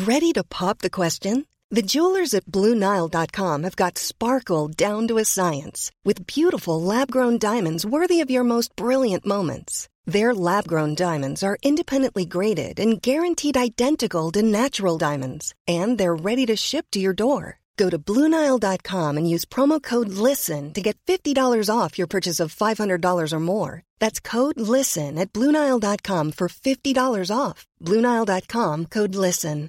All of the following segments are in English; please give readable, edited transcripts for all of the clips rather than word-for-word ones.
Ready to pop the question? The jewelers at BlueNile.com have got sparkle down to a science with beautiful lab-grown diamonds worthy of your most brilliant moments. Their lab-grown diamonds are independently graded and guaranteed identical to natural diamonds, and they're ready to ship to your door. Go to BlueNile.com and use promo code LISTEN to get $50 off your purchase of $500 or more. That's code LISTEN at BlueNile.com for $50 off. BlueNile.com, code LISTEN.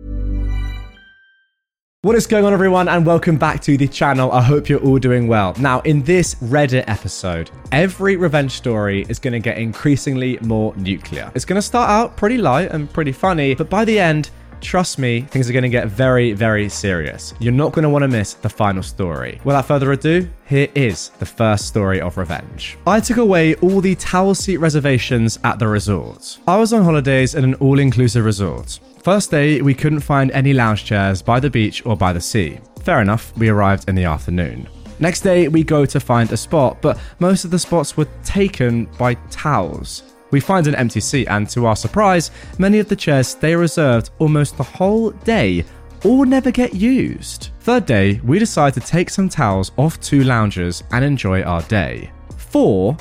What is going on, everyone, and welcome back to the channel. I hope you're all doing well. Now, in this Reddit episode, every revenge story is going to get increasingly more nuclear. It's going to start out pretty light and pretty funny, but by the end, trust me, things are going to get very, very serious. You're not going to want to miss the final story. Without further ado, here is the first story of revenge. I took away all the towel seat reservations at the resort. I was on holidays at an all-inclusive resort. First day, we couldn't find any lounge chairs by the beach or by the sea. Fair enough, we arrived in the afternoon. Next day, we go to find a spot, but most of the spots were taken by towels. We find an empty seat, and to our surprise, many of the chairs stay reserved almost the whole day or never get used. Third day, we decide to take some towels off 2 loungers and enjoy our day. 4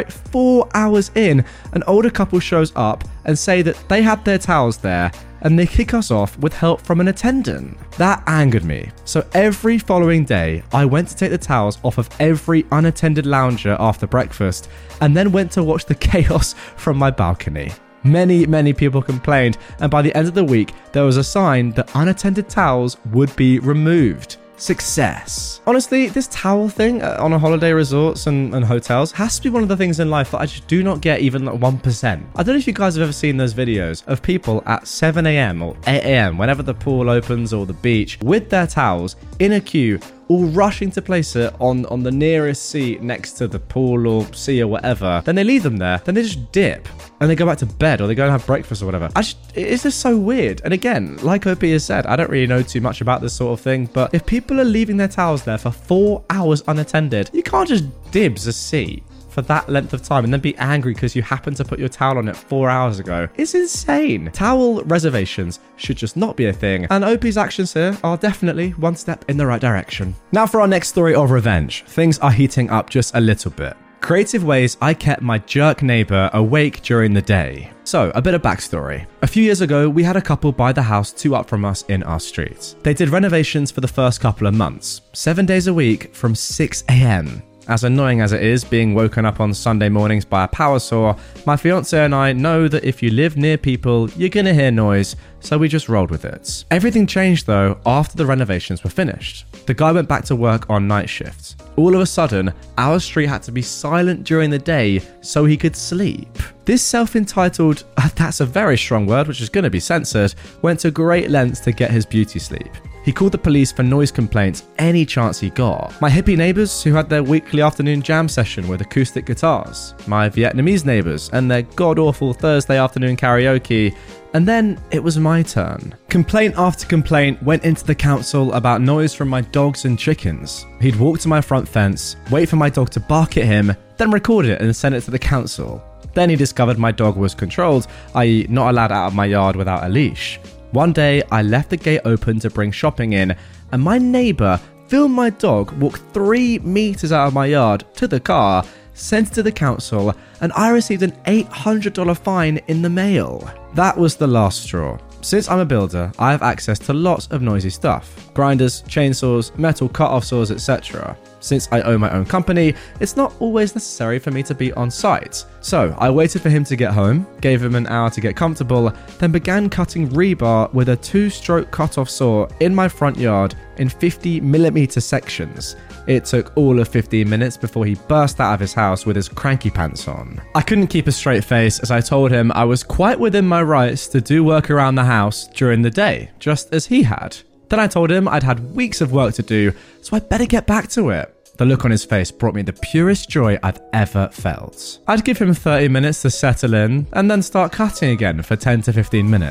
hours in, an older couple shows up and say that they had their towels there, and they kick us off with help from an attendant. That angered me. So every following day, I went to take the towels off of every unattended lounger after breakfast, and then went to watch the chaos from my balcony. Many people complained, and by the end of the week, there was a sign that unattended towels would be removed. Success. Honestly, this towel thing on a holiday resorts and hotels has to be one of the things in life that I just do not get even like 1%. I don't know if you guys have ever seen those videos of people at 7 a.m. or 8 a.m. whenever the pool opens or the beach with their towels in a queue, all rushing to place it on the nearest seat next to the pool or sea or whatever. Then they leave them there. Then they just dip and they go back to bed or they go and have breakfast or whatever. It's just so weird. And again, like OP has said, I don't really know too much about this sort of thing, but if people are leaving their towels there for 4 hours unattended, you can't just dibs a seat for that length of time and then be angry because you happened to put your towel on it 4 hours ago. It's insane. Towel reservations should just not be a thing, and OP's actions here are definitely one step in the right direction. Now for our next story of revenge. Things are heating up just a little bit. Creative ways I kept my jerk neighbor awake during the day. So, a bit of backstory. A few years ago, we had a couple buy the house 2 up from us in our street. They did renovations for the first couple of months, 7 days a week from 6 a.m. As annoying as it is being woken up on Sunday mornings by a power saw, my fiance and I know that if you live near people, you're gonna hear noise, so we just rolled with it. Everything changed though after the renovations were finished. The guy went back to work on night shifts. All of a sudden, our street had to be silent during the day so he could sleep. This self-entitled, that's a very strong word which is gonna be censored, went to great lengths to get his beauty sleep. He called the police for noise complaints any chance he got. My hippie neighbours who had their weekly afternoon jam session with acoustic guitars. My Vietnamese neighbours and their god-awful Thursday afternoon karaoke. And then it was my turn. Complaint after complaint went into the council about noise from my dogs and chickens. He'd walk to my front fence, wait for my dog to bark at him, then record it and send it to the council. Then he discovered my dog was controlled, i.e. not allowed out of my yard without a leash. One day, I left the gate open to bring shopping in, and my neighbour filmed my dog walk 3 meters out of my yard to the car, sent it to the council, and I received an $800 fine in the mail. That was the last straw. Since I'm a builder, I have access to lots of noisy stuff. Grinders, chainsaws, metal cut-off saws, etc. Since I own my own company, it's not always necessary for me to be on site. So I waited for him to get home, gave him an hour to get comfortable, then began cutting rebar with a 2-stroke cut-off saw in my front yard in 50mm sections. It took all of 15 minutes before he burst out of his house with his cranky pants on. I couldn't keep a straight face as I told him I was quite within my rights to do work around the house during the day, just as he had. Then I told him I'd had weeks of work to do, so I'd better get back to it. The look on his face brought me the purest joy I've ever felt. I'd give him 30 minutes to settle in and then start cutting again for 10 to 15 minutes.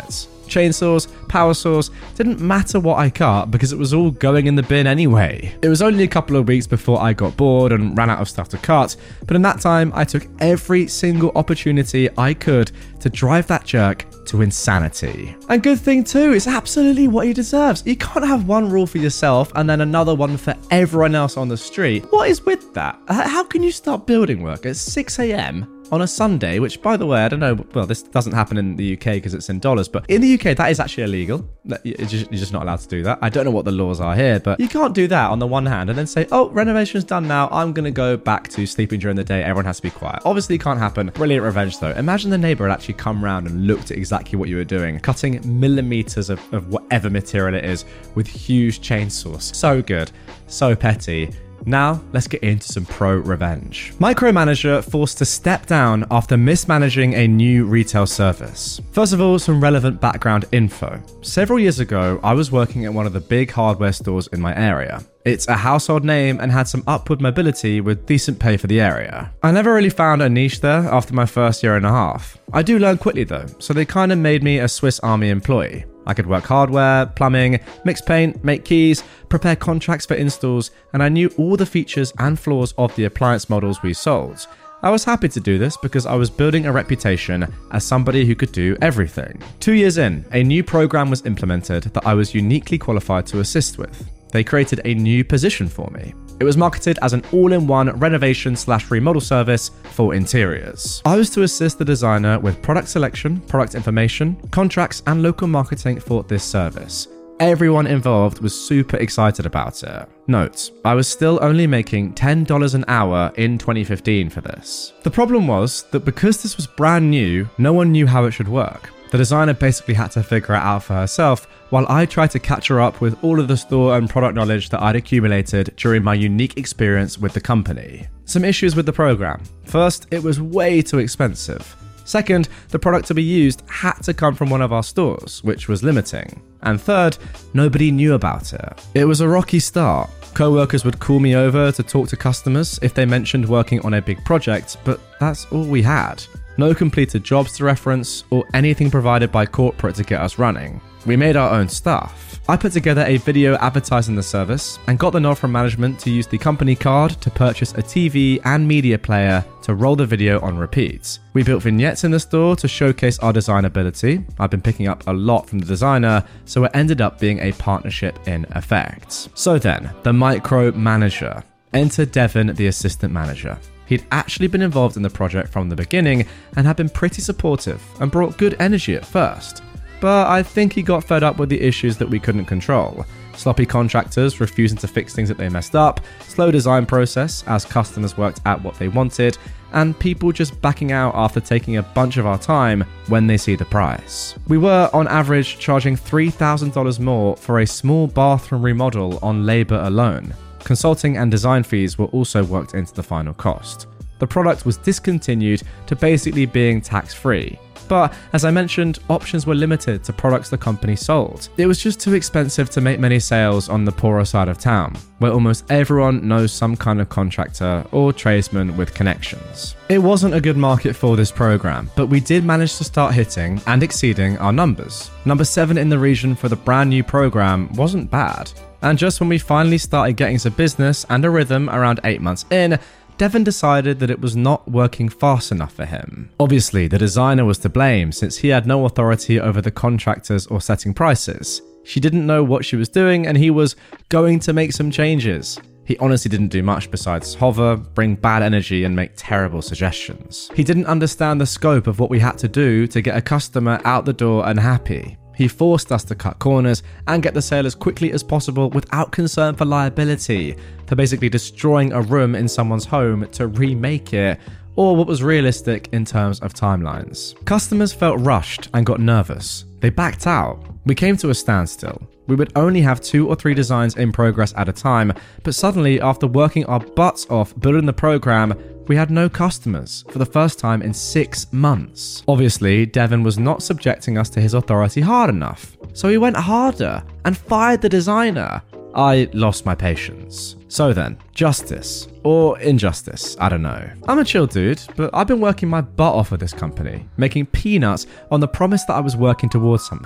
chainsaws, power saws, didn't matter what I cut because it was all going in the bin anyway. It was only a couple of weeks before I got bored and ran out of stuff to cut, but in that time I took every single opportunity I could to drive that jerk to insanity. And good thing too, it's absolutely what he deserves. You can't have one rule for yourself and then another one for everyone else on the street. What is with that? How can you start building work at 6 a.m. on a Sunday, which, by the way, I don't know, well, this doesn't happen in the UK because it's in dollars, but in the UK, that is actually illegal. You're just not allowed to do that. I don't know what the laws are here, but you can't do that on the one hand and then say, oh, renovation's done now, I'm going to go back to sleeping during the day, everyone has to be quiet. Obviously, it can't happen. Brilliant revenge, though. Imagine the neighbor had actually come round and looked at exactly what you were doing, cutting millimeters of whatever material it is with huge chainsaws. So good. So petty. Now, let's get into some pro revenge. Micromanager forced to step down after mismanaging a new retail service. First of all, some relevant background info. Several years ago, I was working at one of the big hardware stores in my area. It's a household name and had some upward mobility with decent pay for the area. I never really found a niche there after my first year and a half. I do learn quickly though, so they kind of made me a Swiss Army employee. I could work hardware, plumbing, mix paint, make keys, prepare contracts for installs, and I knew all the features and flaws of the appliance models we sold. I was happy to do this because I was building a reputation as somebody who could do everything. 2 years in, a new program was implemented that I was uniquely qualified to assist with. They created a new position for me. It was marketed as an all-in-one renovation/remodel service for interiors. I was to assist the designer with product selection, product information, contracts, and local marketing for this service. Everyone involved was super excited about it. Note, I was still only making $10 an hour in 2015 for this. The problem was that because this was brand new, no one knew how it should work. The designer basically had to figure it out for herself, while I tried to catch her up with all of the store and product knowledge that I'd accumulated during my unique experience with the company. Some issues with the program. First, it was way too expensive. Second, the product to be used had to come from one of our stores, which was limiting. And third, nobody knew about it. It was a rocky start. Co-workers would call me over to talk to customers if they mentioned working on a big project, but that's all we had. No completed jobs to reference or anything provided by corporate to get us running. We made our own stuff. I put together a video advertising the service and got the nod from management to use the company card to purchase a TV and media player to roll the video on repeat. We built vignettes in the store to showcase our design ability. I've been picking up a lot from the designer, so it ended up being a partnership in effect. So then, the micro manager. Enter Devin, the assistant manager. He'd actually been involved in the project from the beginning and had been pretty supportive and brought good energy at first. But I think he got fed up with the issues that we couldn't control. Sloppy contractors refusing to fix things that they messed up, slow design process as customers worked out what they wanted, and people just backing out after taking a bunch of our time when they see the price. We were, on average, charging $3,000 more for a small bathroom remodel on labor alone. Consulting and design fees were also worked into the final cost. The product was discontinued to basically being tax-free. But, as I mentioned, options were limited to products the company sold. It was just too expensive to make many sales on the poorer side of town, where almost everyone knows some kind of contractor or tradesman with connections. It wasn't a good market for this program, but we did manage to start hitting and exceeding our numbers. Number 7 in the region for the brand new program wasn't bad. And just when we finally started getting some business and a rhythm around 8 months in, Devin decided that it was not working fast enough for him. Obviously, the designer was to blame since he had no authority over the contractors or setting prices. She didn't know what she was doing and he was going to make some changes. He honestly didn't do much besides hover, bring bad energy and make terrible suggestions. He didn't understand the scope of what we had to do to get a customer out the door and happy. He forced us to cut corners and get the sale as quickly as possible without concern for liability, for basically destroying a room in someone's home to remake it, or what was realistic in terms of timelines. Customers felt rushed and got nervous. They backed out. We came to a standstill. We would only have 2 or 3 designs in progress at a time, but suddenly, after working our butts off building the program, we had no customers for the first time in 6 months. Obviously, Devin was not subjecting us to his authority hard enough, so he went harder and fired the designer. I lost my patience. So then, justice or injustice, I don't know. I'm a chill dude, but I've been working my butt off at this company, making peanuts on the promise that I was working towards something.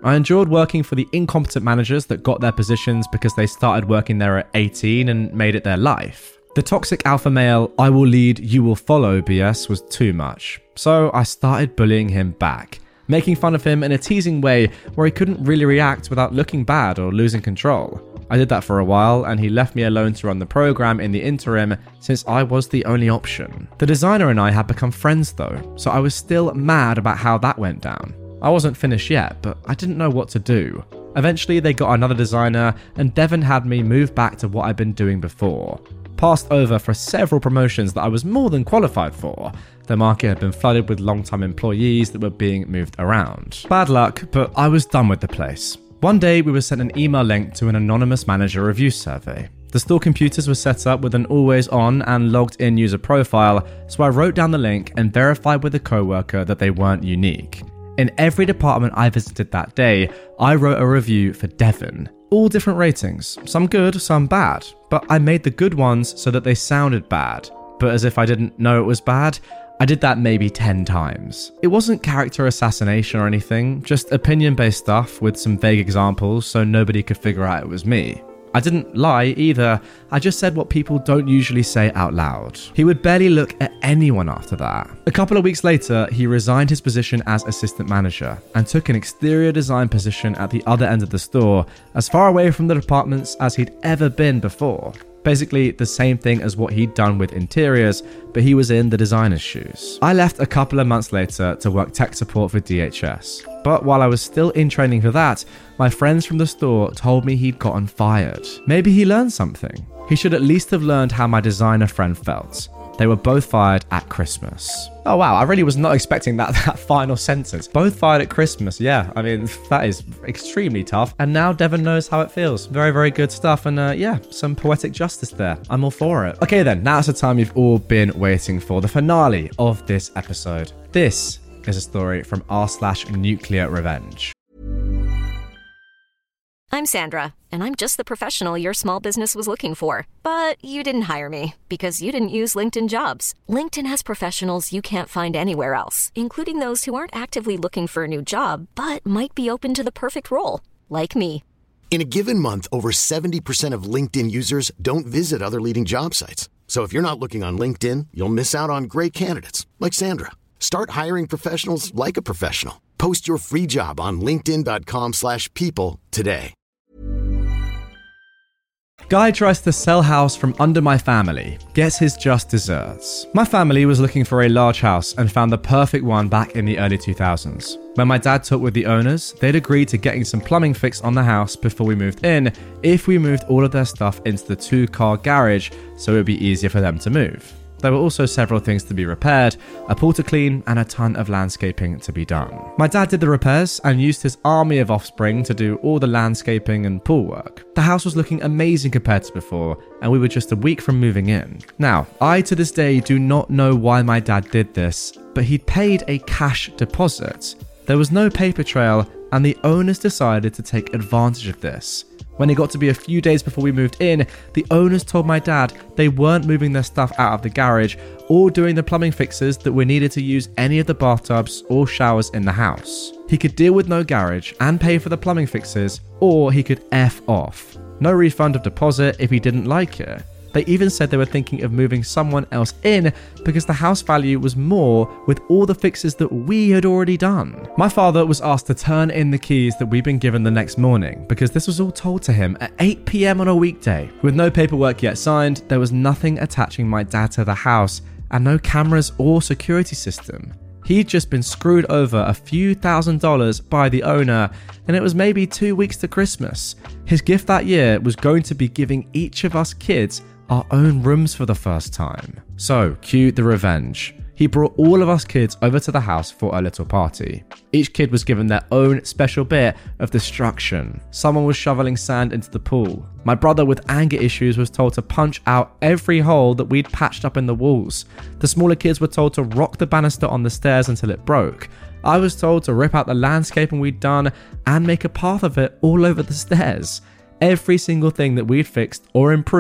I enjoyed working for the incompetent managers that got their positions because they started working there at 18 and made it their life. The toxic alpha male, I will lead, you will follow BS was too much. So I started bullying him back, making fun of him in a teasing way where he couldn't really react without looking bad or losing control. I did that for a while, and he left me alone to run the program in the interim since I was the only option. The designer and I had become friends though, so I was still mad about how that went down. I wasn't finished yet, but I didn't know what to do. Eventually they got another designer, and Devon had me move back to what I'd been doing before. Passed over for several promotions that I was more than qualified for. The market had been flooded with long-time employees that were being moved around. Bad luck, but I was done with the place. One day we were sent an email link to an anonymous manager review survey. The store computers were set up with an always-on and logged-in user profile, so I wrote down the link and verified with a coworker that they weren't unique. In every department I visited that day, I wrote a review for Devon. All different ratings, some good, some bad, but I made the good ones so that they sounded bad. But as if I didn't know it was bad, I did that maybe 10 times. It wasn't character assassination or anything, just opinion-based stuff with some vague examples so nobody could figure out it was me. I didn't lie either, I just said what people don't usually say out loud. He would barely look at anyone after that. A couple of weeks later, he resigned his position as assistant manager and took an exterior design position at the other end of the store, as far away from the departments as he'd ever been before. Basically the same thing as what he'd done with interiors, but he was in the designer's shoes. I left a couple of months later to work tech support for DHS. But while I was still in training for that, my friends from the store told me he'd gotten fired. Maybe he learned something. He should at least have learned how my designer friend felt. They were both fired at Christmas. Oh wow, I really was not expecting that final sentence. Both fired at Christmas, yeah. I mean, that is extremely tough. And now Devon knows how it feels. Very, very good stuff. And yeah, some poetic justice there. I'm all for it. Okay then, now it's the time you've all been waiting for. The finale of this episode. This is a story from r/Nuclear Revenge. I'm Sandra, and I'm just the professional your small business was looking for. But you didn't hire me because you didn't use LinkedIn Jobs. LinkedIn has professionals you can't find anywhere else, including those who aren't actively looking for a new job, but might be open to the perfect role, like me. In a given month, over 70% of LinkedIn users don't visit other leading job sites. So if you're not looking on LinkedIn, you'll miss out on great candidates like Sandra. Start hiring professionals like a professional. Post your free job on linkedin.com/people today. Guy tries to sell house from under my family, gets his just desserts. My family was looking for a large house and found the perfect one back in the early 2000s. When my dad talked with the owners, they'd agreed to getting some plumbing fixed on the house before we moved in if we moved all of their stuff into the 2-car garage so it would be easier for them to move. There were also several things to be repaired, a pool to clean, and a ton of landscaping to be done. My dad did the repairs and used his army of offspring to do all the landscaping and pool work. The house was looking amazing compared to before, and we were just a week from moving in. Now, I to this day do not know why my dad did this, but he'd paid a cash deposit. There was no paper trail, and the owners decided to take advantage of this. When it got to be a few days before we moved in, the owners told my dad they weren't moving their stuff out of the garage or doing the plumbing fixes that were needed to use any of the bathtubs or showers in the house. He could deal with no garage and pay for the plumbing fixes, or he could F off. No refund of deposit if he didn't like it. They even said they were thinking of moving someone else in because the house value was more with all the fixes that we had already done. My father was asked to turn in the keys that we'd been given the next morning because this was all told to him at 8 p.m. on a weekday. With no paperwork yet signed, there was nothing attaching my dad to the house and no cameras or security system. He'd just been screwed over a few $1,000s by the owner, and it was maybe 2 weeks to Christmas. His gift that year was going to be giving each of us kids our own rooms for the first time. So, cue the revenge. He brought all of us kids over to the house for a little party. Each kid was given their own special bit of destruction. Someone was shoveling sand into the pool. My brother with anger issues was told to punch out every hole that we'd patched up in the walls. The smaller kids were told to rock the banister on the stairs until it broke. I was told to rip out the landscaping we'd done and make a path of it all over the stairs. Every single thing that we'd fixed or improved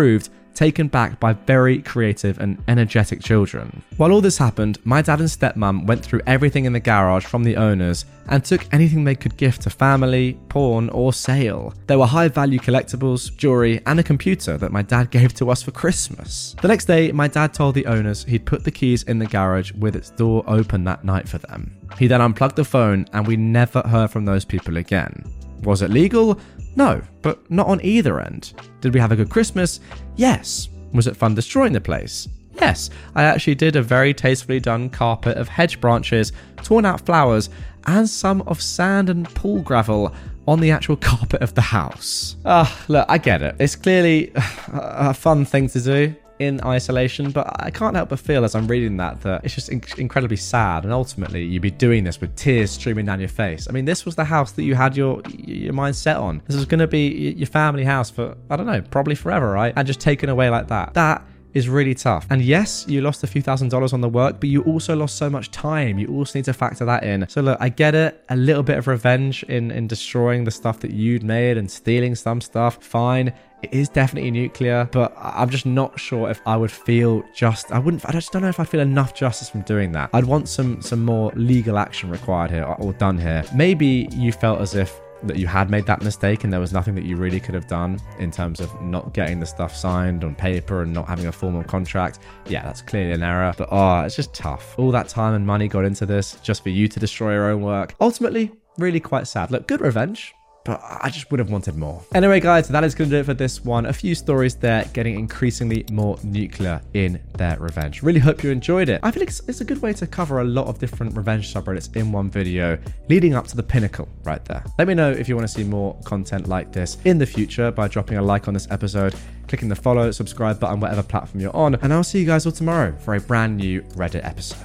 taken back by very creative and energetic children. While all this happened, my dad and stepmom went through everything in the garage from the owners and took anything they could gift to family, pawn, or sale. There were high-value collectibles, jewelry, and a computer that my dad gave to us for Christmas. The next day, my dad told the owners he'd put the keys in the garage with its door open that night for them. He then unplugged the phone, and we never heard from those people again. Was it legal? No, but not on either end. Did we have a good Christmas? Yes. Was it fun destroying the place? Yes, I actually did a very tastefully done carpet of hedge branches, torn out flowers, and some of sand and pool gravel on the actual carpet of the house. Look, I get it. It's clearly a fun thing to do in isolation, but I can't help but feel as I'm reading that it's just incredibly sad, and ultimately you'd be doing this with tears streaming down your face. I mean, this was the house that you had your mind set on. This was going to be your family house for, I don't know, probably forever, right? And just taken away like that. That is really tough. And yes, you lost a few $1,000s on the work, but you also lost so much time. You also need to factor that in. So look, I get it. A little bit of revenge in destroying the stuff that you'd made and stealing some stuff. Fine. It is definitely nuclear, but I'm just not sure if I would feel I just don't know if I'd feel enough justice from doing that. I'd want some more legal action required here or done here. Maybe you felt as if that you had made that mistake and there was nothing that you really could have done in terms of not getting the stuff signed on paper and not having a formal contract. Yeah, that's clearly an error, but it's just tough. All that time and money got into this just for you to destroy your own work. Ultimately, really quite sad. Look, good revenge, but I just would have wanted more. Anyway, guys, that is going to do it for this one. A few stories there getting increasingly more nuclear in their revenge. Really hope you enjoyed it. I feel like it's a good way to cover a lot of different revenge subreddits in one video, leading up to the pinnacle right there. Let me know if you want to see more content like this in the future by dropping a like on this episode, clicking the follow, subscribe button, whatever platform you're on, and I'll see you guys all tomorrow for a brand new Reddit episode.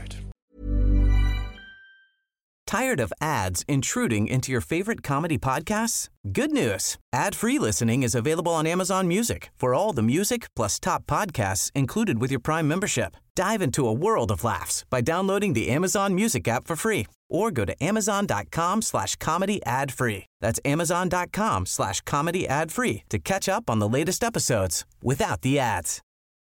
Tired of ads intruding into your favorite comedy podcasts? Good news. Ad-free listening is available on Amazon Music for all the music plus top podcasts included with your Prime membership. Dive into a world of laughs by downloading the Amazon Music app for free or go to amazon.com/comedy ad-free. That's amazon.com/comedy ad-free to catch up on the latest episodes without the ads.